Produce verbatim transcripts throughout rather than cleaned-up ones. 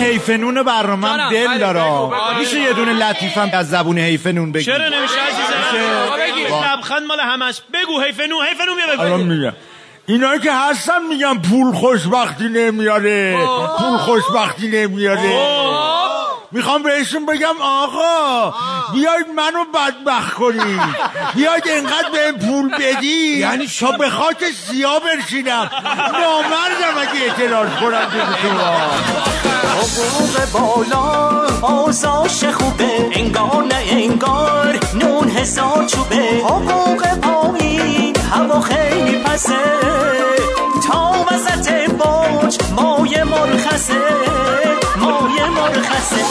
حیفنون برنامه‌م دل داره. میشه یه دونه لطیفم از زبون حیفنون بگی؟ چرا نمیشه عزیزم؟ لبخند مال همش. بگو حیفنون حیفنون بیا بگو. الان میگم اینا که هستن میگم پول خوشبختی نمیاره، پول خوشبختی نمیاره. میخوام بهشون بگم آقا بیاید منو بدبخت کنید، بیاید انقدر به پول بدی یعنی شا به خاک سیاه برشیدم، نامردم اگه اعتراض کنم به شما. حقوق بالا آزاش خوبه، انگار نه انگار نون هزار چوبه. حقوق پایین هوا خیلی پسه، تا وسط باج مای مرخصه، مای مرخصه.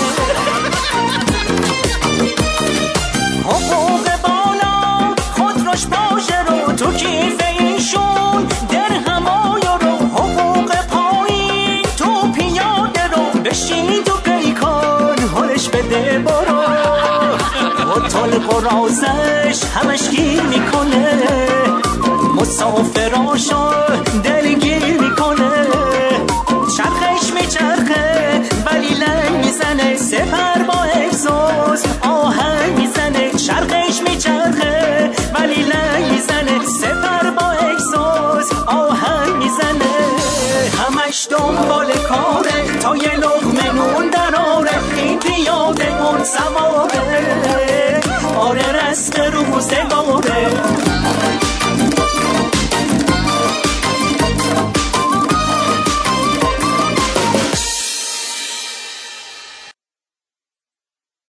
حقوق بالا خودروش باشه رو تو کیف ایشون درهمای رو. حقوق پایین تو پیاده رو بشین تو پیکان حالش بده برو. و طلق و رازش همش گیر میکنه، مسافراشو دلگیر میکنه. چرخش میچرخه ولی لنگ میزنه، سپر با اگزوز آهنگ میزنه. چرخش میچرخه ولی لنگ میزنه، سپر با اگزوز آهنگ میزنه. همش دنبال کاره تا یه لقمه نون دراره، این پیاده اون سواره. آره رست روزگاره